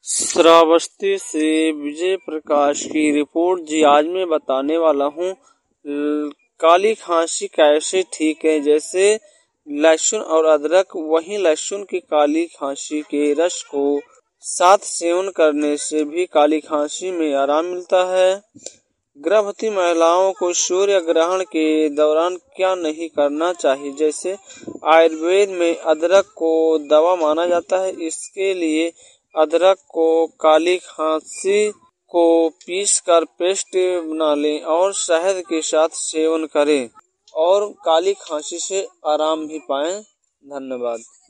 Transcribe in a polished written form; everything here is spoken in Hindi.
श्रावस्ती से विजय प्रकाश की रिपोर्ट जी। आज मैं बताने वाला हूँ काली खांसी कैसे ठीक है। जैसे लहसुन और अदरक, वहीं लहसुन की काली खांसी के रस को साथ सेवन करने से भी काली खांसी में आराम मिलता है। गर्भवती महिलाओं को सूर्य ग्रहण के दौरान क्या नहीं करना चाहिए। जैसे आयुर्वेद में अदरक को दवा माना जाता है। इसके लिए अदरक को काली खांसी को पीसकर पेस्ट बना लें और शहद के साथ सेवन करें और काली खांसी से आराम भी पाएं। धन्यवाद।